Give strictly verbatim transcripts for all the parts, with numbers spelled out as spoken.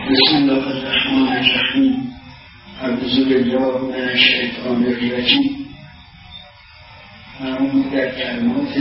بسم الله الرحمن الرحیم. اعوذ بالله من الشیطان الرجیم. همون در کلمات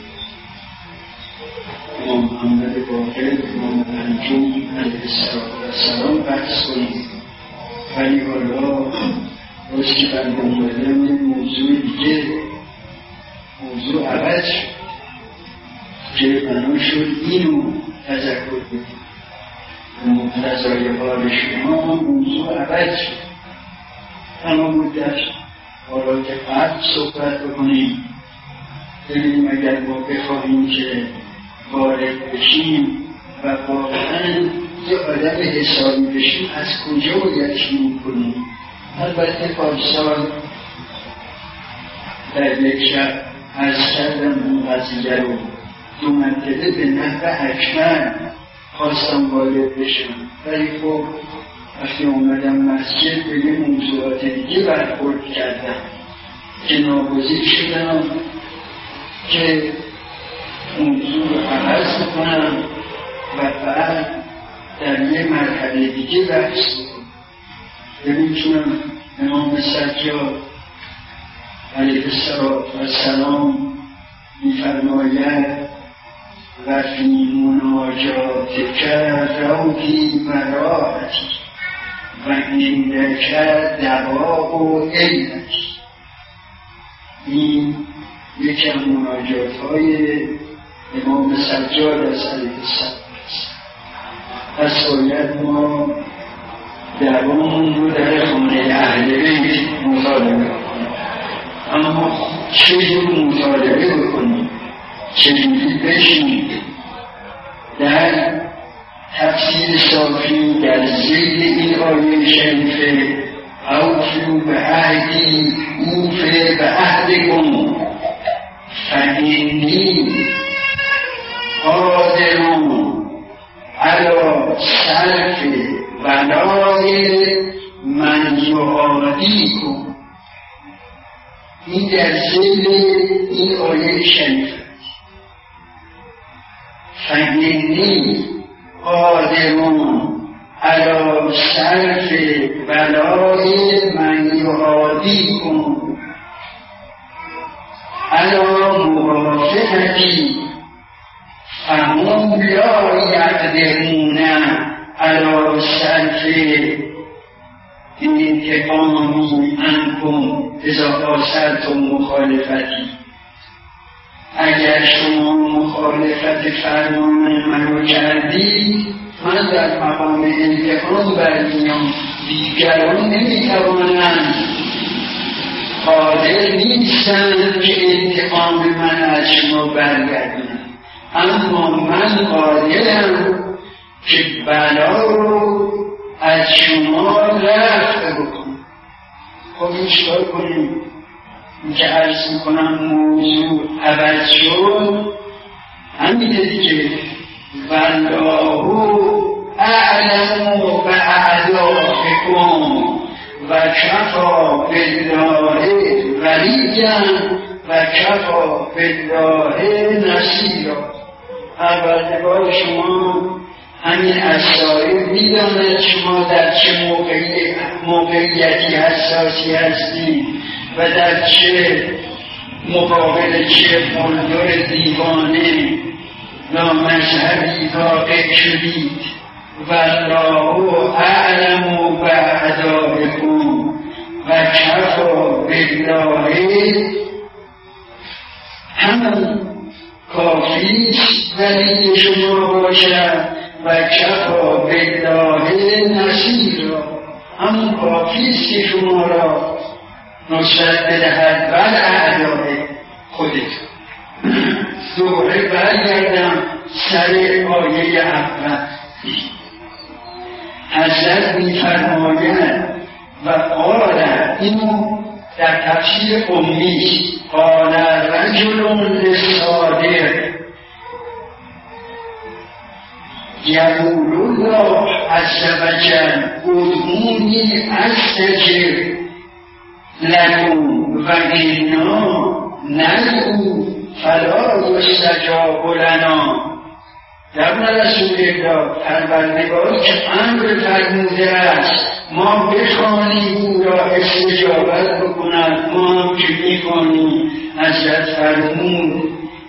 امام محمد باقر امام پنجم علیه السلام بحث کنیم، ولی حالا باز که بنده اومدم یه موضوع دیگه، موضوع عوض که بنا شد اینو تذکر کنیم. مقتضای حال شما موضوع عوض شد. اما مدت حالا که قبل صحبت بکنیم، ببینیم اگر ما بخواهیم که وارد بشیم و واقعا یه آدم حسابی بشیم از کجا باید شروع کنیم. البته پارسال در یک شب از کردم اون قضیه رو دو منطقه به نحو حکمن خواستم وارد بشم، ولی خب وقتی اومدم مسجد به یه موضوعات دیگه برخورد کردم که ناگزیر شدم که موضوع رو عوض کنم و بعد در یه مرحله دیگه بحث کنم. ببین چون امام سجاد علیه السلام می‌فرماید و فی مناجات کرد روحی و راحتی و این کرد دوا و علتی. این یکی از مناجات های امام سجاد از علیه السلام است. پس باید ما دوامون رو در خانه اهل بیت مطالعه کنیم. اما چه جور مطالعه بکنیم، چجوری بشیم در تفسیر صافی در زیر این آیه شریفه اوفوا بعهدی اوف بعهدکم فانی قادر علی صرف بلای من یعادیکم. این در زیر این آیه شریفه فانی قادرون علی صرف بلای من یعادیکم علی موافقتی فهم لا یقدرون علی صرف انتقامی عنکم اذا قاصرتم مخالفتی. اگر شما مخالفت فرمان منو کردید، من در مقام انتقام برمیام. دیگران نمیتوانند، قادر نیستند که انتقام من از شما برگردونم، اما من قادرم که بلا رو از شما رفع بکنم. خب این چکار کنیم؟ این که عرض میکنم موضوع عوض شد همینه دیگه. والله اعلم باعدائکم و کفا بالله ولیا و کفا بالله نصیرا. پروردگار شما همین اسرائیل میداند شما در چه موقعی موقعیتی حساسی هستید و در چه مقابل چه بلدر دیوانه نامذهبی واقع شدید. والله اعلم باعدائکم و کفا بالله همون کافیست ولی شما باشد و کفا بالله نصیرا. همون کافیست که شما را نصرت بدهد بر اعدای خودتون. دوباره برگردم سر آیه اول. حضرت می‌فرماید و قال، اینو در تفسیر امیش، قال رجل للصادق یقول الله عز وجل ادعونی استجب لکم و انا ندعو فلا یستجاب لنا. در رسول الله پروردگار که امر فرموده است ما بخوانیم او را استجابت بکند. ما که میخوانیم حضرت فرمود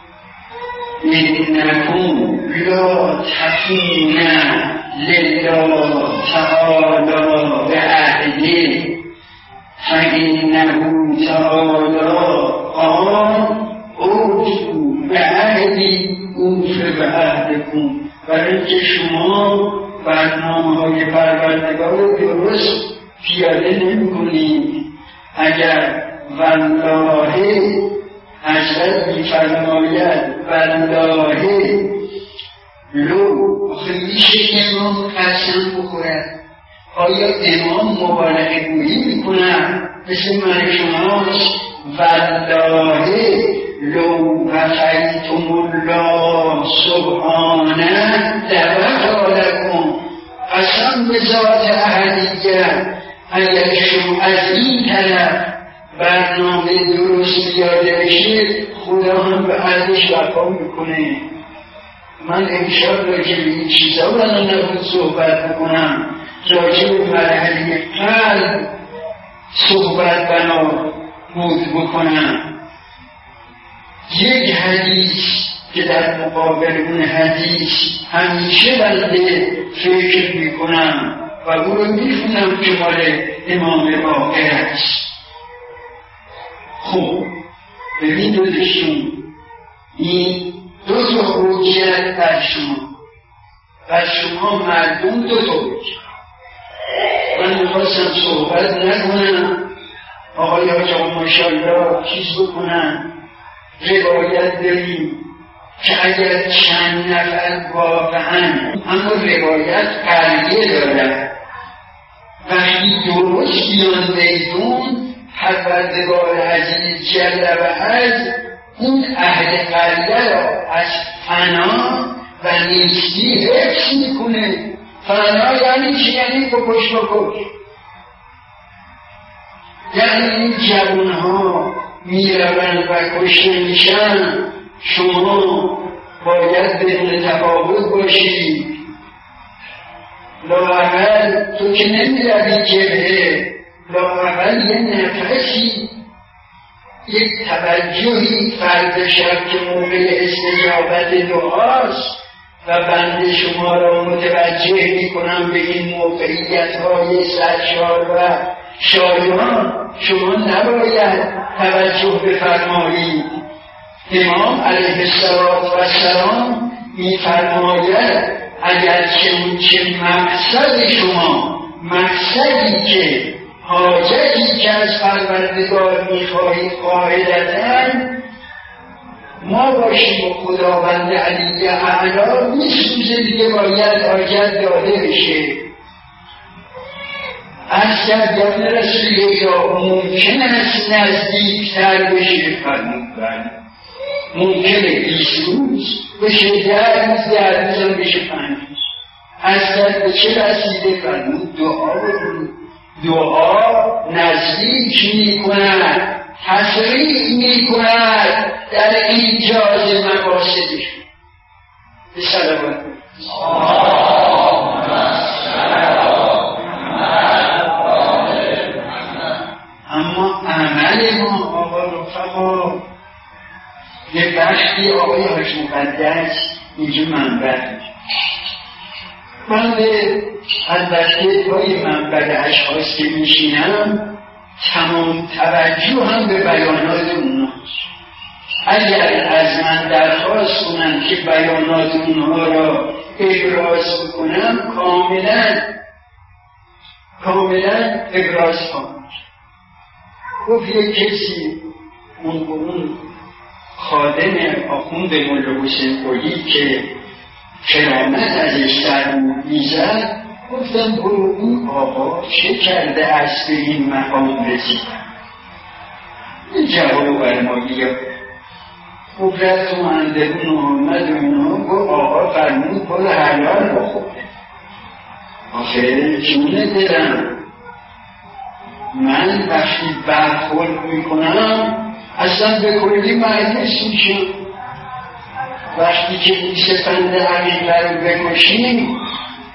انکم لا تفون لله تعالی بعهده فانه تعالی قال اوفوا بعهدی اوف بعهدکم. برای اینکه شما برنامه‌های پروردگار رو درست پیاده نمی‌کنید. اگر والله حضرت می‌فرماید والله لو خیلیشه امام قسم بخورد، آیا امام مبالغه گویی می‌کند؟ مثل من شماست والله لو وفیتم الله سبحانه لوفا لکم. قسم به ذات احدیت اگر شما از این طرف برنامه درست بیاده بشه خدا هم به عهدش وفا میکنه. من انشاءالله که به این چیزا بنا نبود صحبت بکنم، راجع به مرحله قلب صحبت بنا بود بکنم. یک حدیث که در مقابل اون حدیث همیشه بنده فکر میکنم و او رو میخونم که مال امام باقر است. خب ببین دوستشون این دو تا حجت بر شما و شما مردم دو تا حجت. من میخواستم صحبت نکنم، آقای آقا ماشاءالله چیز بکنم. روایت داریم که اگر چند نفر واقعا اما روایت قلبیه دارد وقتی درست بیان بیدون پروردگار عزیز جل و عز اون اهل قلبه را از فنا و نیستی حفظ میکنه. فنا یعنی چی؟ یعنی بکش بکش. یعنی این جوان ها میروند و کشته میشن، شما باید بدون تفاوت باشید. لااقل تو که نمیروی جبهه، لااقل یه نفسی یک توجهی فرد شب که موقع استجابت دعاست و بنده شما را متوجه میکنم به این موقعیت های سرشار و شایان. شما نباید توجه بفرمایید. امام علیه السلام میفرماید اگر چه مقصد شما مقصدی که حاجتی که از پروردگار میخواهید قاعدتاً ما باشیم و خداوند علی اعلی میسوزه دیگه باید حاجت داده بشه. از کردن رسول یا ممکن است نزدیکتر بشه فرمود بله ممکنه بیست روز بشه در روز در روز هم بشه پنج روز. از کرد چه رسیده فرمود دعا بکنید. دعا نزدیک می کند، تسریع می کند در ایجاز مقاصدش. به صلوات اما عمل ما آقا رفقا یه بخشی آقای حاج مقدس اینجا منبر من به البته پای منبر اشخاص که میشینم تمام توجه هم به بیانات اوناست. اگر از من درخواست کنم که بیانات اونها را ابراز بکنم کاملا کاملا ابراز کنم. گفت یک کسی اون اون خادم آخوند مولا حسین قلی که کرامت ازش در میزد گفتم برو اون آقا چه کرده است به این مقام رسیدن. این جواب برمایی ها گفت تو اندرون آمد و اینا گفت آقا فرمود برو حلال بخوره. آخه چونه دلم من وقتی برخورد میکنم اصلا به کلی مجلس میشم. وقتی که این سپند حقیقه رو بکشیم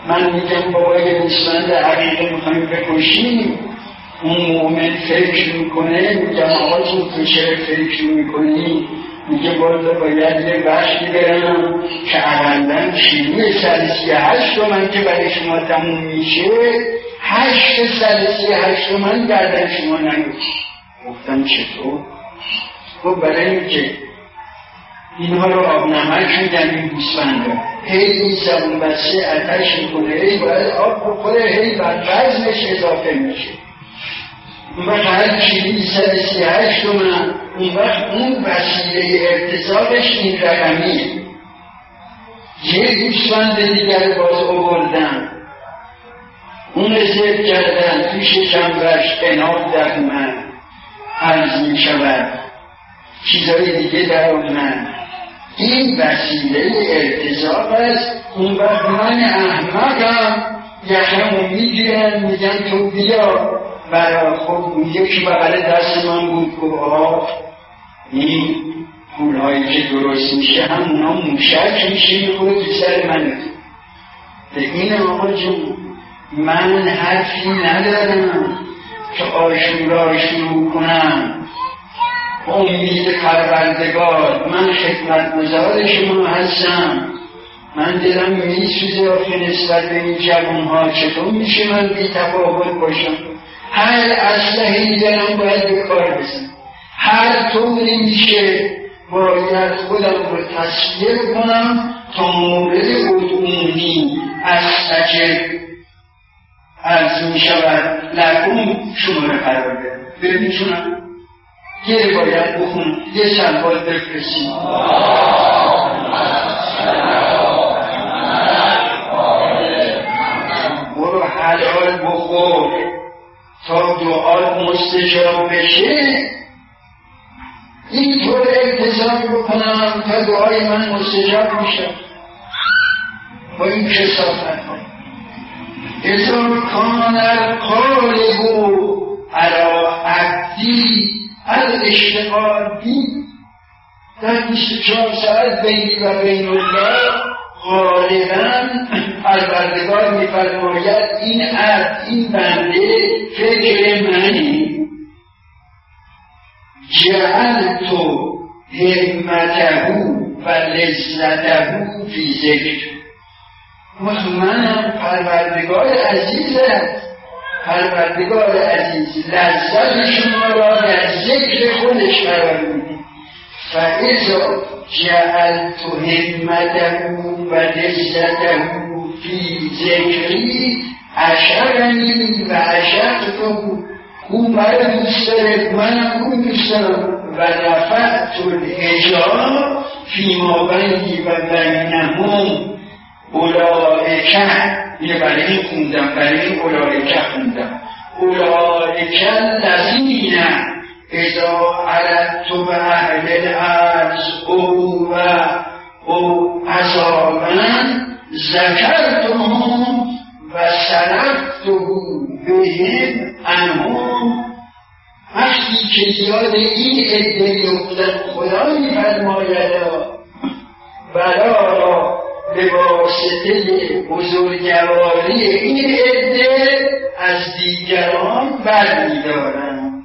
من میگم بابا یه گوسفند عقیقه میخوایم بکشیم، اون مومن فکر میکنه، میگم آقا تو چرا فکر میکنی؟ میگه بالا باید یه بخشی برم که اقلا کیلوی سلسی هشت تومن که برای شما تموم میشه، هشت سلسی هشت تومن گردن شما نگوش. گفتم چطور؟ خب برای اینکه اینها رو آب نمک میدن این گوسفند رو، هی این زبون بسته اتش میکنه، هی باید آب بخوره، هی بر وزنش اضافه میشه. اون وقت هر کیلوی سلسی هشت تومن، اون وقت اون وسیله ارتزاقش این رقمیه. یه گوسفند دیگر باز آوردن، اون رزرو کردن توی شکمش قناب در من عرض می شود، چیزهای دیگه در من، این وسیله ارتزاق است. اون وقت من احمقم یخمو میگیرن میگن تو بیا برای خب یکی بغل دست من بود که آقا این پولهایی که درست میشه هم اونا موشک میشه میخوره تو سر منه. به این آقا جون من حرفی ندارم که آشورا شروع کنم، امید پروردگار، من خدمتگزار شما هستم، من دلم میسوزه آخه نسبت به این جوانها چطور میشه من بی تفاوت باشم؟ هر اسلحه‌ای دارم باید به کار بزنم، هر طوری میشه باید خودم رو تصویر کنم تا مورد عدوانی از تجرب عرض می شود لکم شما رو قرار بده. ببینشونم یه باید بخون یه سلوات بفرستیم. برو حلال بخور تا دعا مستجاب بشه، این طور التزام بکنم تا دعای من مستجاب میشه. با این کثافت اذا کان القالب علی عبدی الاشتغال بی، در بیست و چهار ساعت بینی و بین الله غالبا پروردگار میفرماید این عبد این بنده فکر منی، جعلت همته و لذته فی ذکر. منم پروردگار عزیزت، پروردگار عزیز لذت شما را در ذکر خودش قرار میده. فاذا جعلت همته و لذته فی ذکری اشرنی و اشرته، او مرا دوست داره منم اون دوست دارم، و رفعت الحجاب فیما بینی و بینهم اولئکه. اینه برای این خوندم، برای این اولئکه خوندم. اولئکه الذین اذا اردت باهل الارض او و او عذابا ذکرتهم و صرفته بهم عنهم. وقتی که یاد این عده افتاد خدا می‌فرماید بلا را به واسطه بزرگواری این عده از دیگران برمی‌دارند.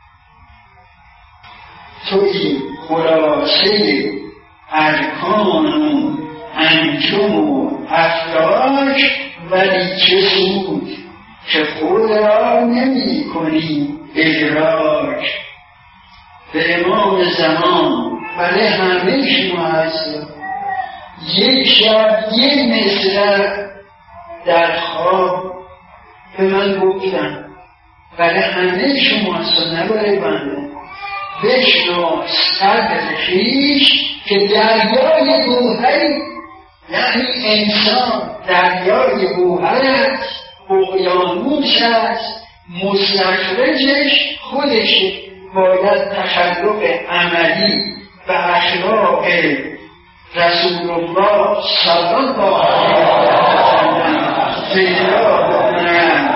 تو این خلاصه ارکان و انجم و افلاک، ولی چه سود که خود را نمی کنی ادراک. به امام زمان برای همه شما هست. یک شب یک مصرع در خواب به من گفتن، برای همه شما هست و نباره بنده، بشناس صدر خویش که دریای گوهری، یعنی انسان دریای گوهر است، اقیانوس است، مستخرجش خودشه. باید تخلق عملی و اخلاق رسول الله صلی الله علیه و سلم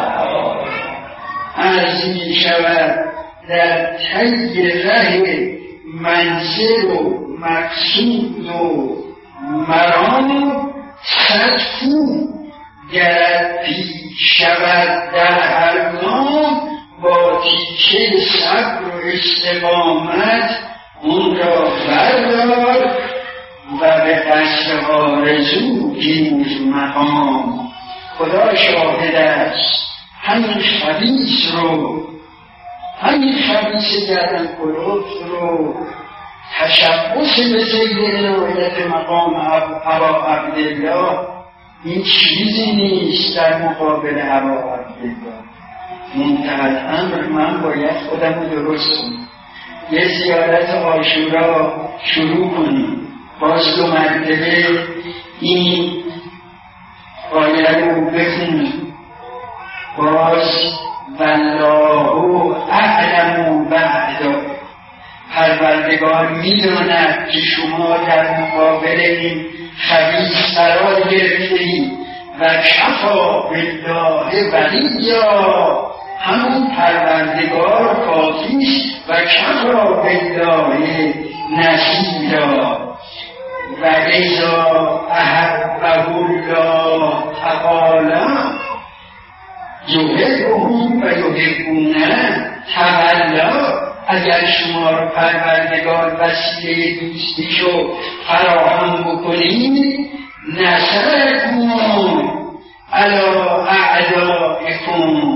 عرض می شود در طی ره منزل و مقصود و مرام صد کو گرد پیش شود در هر گام، با تیکه صبر و استقامت اون را بردار و به قصد آرزو گیر مقام. خدا شاهد است همین خبیث رو، همین خبیث گردن کلفت رو تشبث به سید عنایت مقام ابا عبدالله این چیزی نیست در مقابل ابا عبدالله. منتهی امر من باید خودم رو درست کنم. یه زیارت عاشورا شروع کنیم، باز دو مرتبه این آیه رو بخونیم، باز والله اعلم بعد، پروردگار میداند که شما در مقابل این خبیث قرار گرفتید و کفا بالله ولیا، همون پروردگار کافیست و کفا بالله نصیرا. و اذا احبه الله تعالی یحبهم و یحبونه تولا، اگر شما رو پروردگار وسیله دوستیشو فراهم بکنید، نصرکم علی اعدائکم.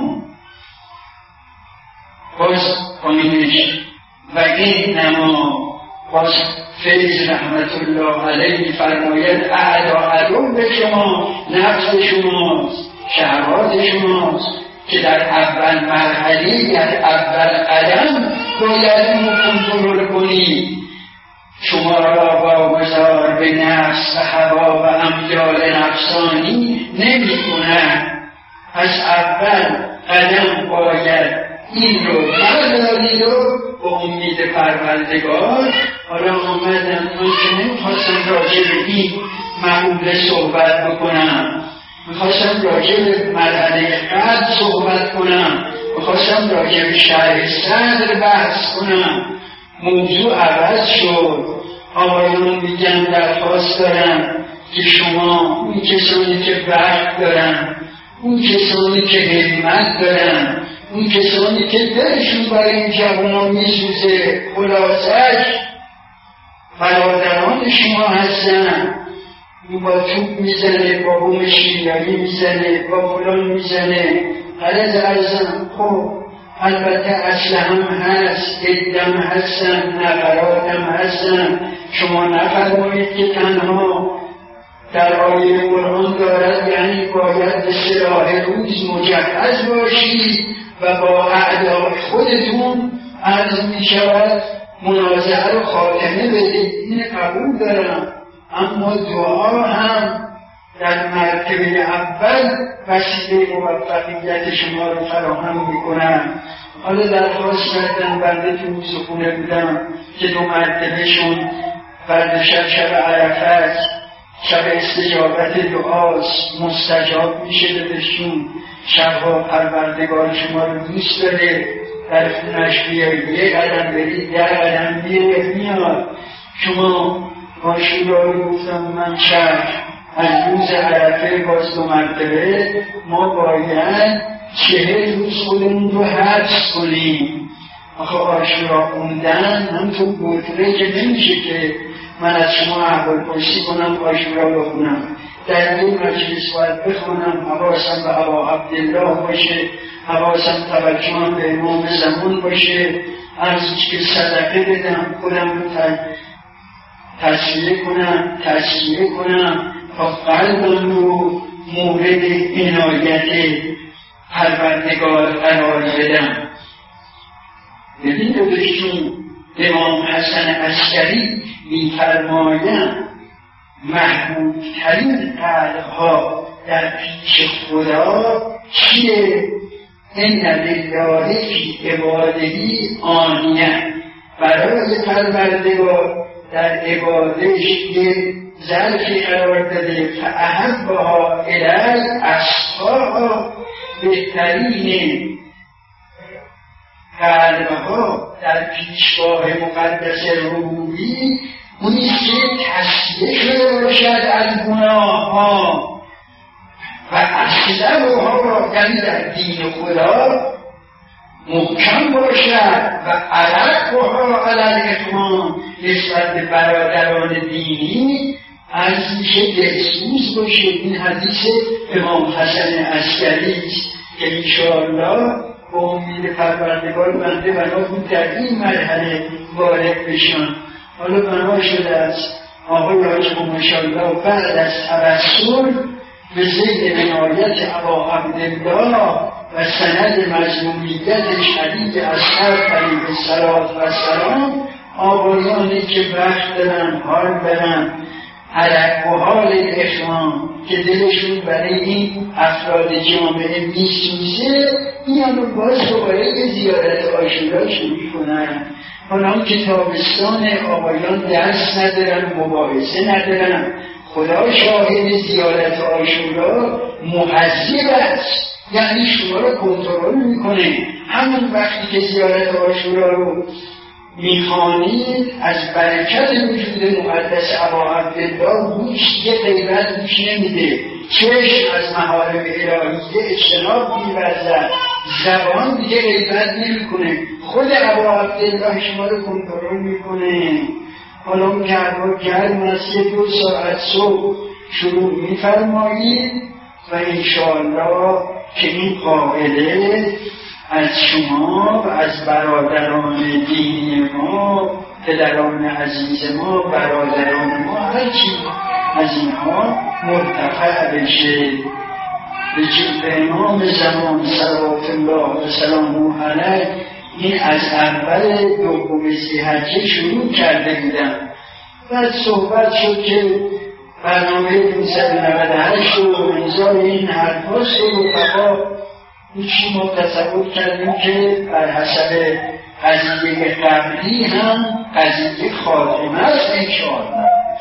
باز کنیمش و این نما باز فیض رحمت الله علیه فرماید اعدا عدو به شما نفس شماست، شهوات شماست که در اول مرحله، در اول قدم باید اینو کنترل کنید. شما را واگذار به نفس و هوا و امیال نفسانی نمی کنند. از اول قدم باید این رو بردارید و به امید پروردگار. حالا آمدم من که نمیخواستم راجع به این معموله صحبت بکنم، میخواستم راجع به مرحله قد صحبت کنم، میخواستم راجع به شرح صدر بحث کنم. موضوع عوض شد. آقایون میگن درخواست دارن که شما اون کسانی که وقت دارن، اون کسانی که همت دارن، اون کسانی که دلشون برای این جوانان میسوزه، خلاصش برادران شما هستن. او با توپ میزنه، با بوم شیریانی میزنه، با فلان میزنه. غرض ارزم خب البته اسلحه هم هست، عدم هستن، نفرات هم هستن. شما نفرمایید که تنها در آیه قرآن دارد یعنی باید به سلاح روز مجهز باشید و با اعدای خودتون عرض می شود منازعه رو خاتمه بدید. این قبول دارم، اما دعا هم در مرتبه اول وسیله موفقیت شما رو فراهم میکنن. حالا درخواست کردن بنده تو سکونه بودم که دو مرتبه شون فرد شب شب عرفه است، شب استجابت دعاست، مستجاب میشه بهشون. شبها پروردگار شما رو دوست داره، در خونش بیایی یک قدم برید در قدم بیایی میاد. شما عاشورا رو گفتم من شب از روز عرفه باز دو مرتبه ما باید چهل روز خودمون رو حبس کنیم. آخه عاشورا خوندن هم تو گوتره که نمیشه که من از شما احوال پرسی کنم عاشورا بخونم. در این مجلس باید بخونم، حواسم به ابا عبدالله باشه، حواسم توجهم به امام زمان باشه، ارزش که صدقه بدم، خودم رو تصفیه کنم تصفیه کنم تا قلبم رو مورد عنایت پروردگار قرار بدم. ببین بهشون امام حسن عسکری می‌فرمایند محبوب ترین قلب‌ها در پیش خدا چیه؟ این لله فی عبادهی آنیه، برای پروردگار در عبادش یه ظرفی قرار داده. فاحبها الی اصفاها، بهترین قلبها در پیشگاه مقدس روحی اونیست که تصفیه شده باشد از گناه ها. و اصله ها یعنی در دین خدا محکم باشد و عرق ها علی اخوان نسبت به برادران دینی از میشه دلسوز باشه. این حدیث امام حسن عسکری است که انشاءالله با امید پروردگار بنده بنا بود در این مرحله وارد بشن. حالا بنا شده است آقای حاجی ماشاءالله بعد از توسل به زید عنایت ابا عبدالله و سند مظلومیت شدید اصحاب علیه السلام آقایانی که وقت دارن حال دارن عرق و حال اخوان که دلشون برای این افراد جامعه میسوزه میان و باز دوباره به زیارت عاشورا شروع کنن. حالا که تابستان آقایان درس ندارن مباحثه ندارن. خدا شاهد زیارت عاشورا محذب است، یعنی شما رو کنترل میکنه. همون وقتی که زیارت عاشورا رو میخوانید از برکت وجود مقدس ابا عبدالله گوش یه غیبت گوش نمیده، چشم از محارم الهیه اجتناب می‌ورزد، زبان دیگه غیبت نمیکنه. خود ابا عبدالله شما رو کنترل میکنه. حالا گرما گرم است یه دو ساعت صبح شروع میفرمایید و انشاءالله که این قاعده از شما و از برادران دینی ما، پدران عزیز ما، برادران ما، هرچی از اینها مرتفع بشه. به جلب امام زمان صلوات الله و سلامه علیه این از اول دوم ذی‌حجه شروع کرده بودم. بعد صحبت شد که برنامه پانصد و نود و هشت و امضای این حرفاست و فقط هیچی ما تصور کردیم که بر حسب قضیه قبلی هم قضیه خاتمه است انشاءالله.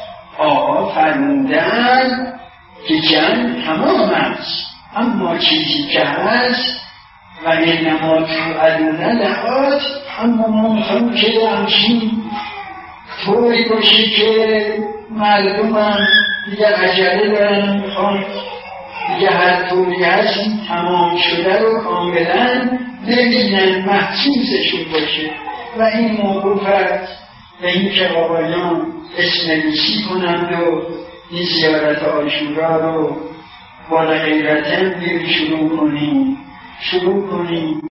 آقا فرمودن که جنگ تمام است، اما چیزی که هست و انما توعدون لآت، اما ما میخوایم که همچین طوری باشه که مردم هم دیگر عجله دارن میخوان دیگه هر طوری هست این تمام شده رو کاملا ببینن، محسوسشون باشه. و این موقوف است به این که آقایان اسم نویسی کنند و این زیارت عاشورا رو با غیرتن بیر شروع کنیم شروع کنیم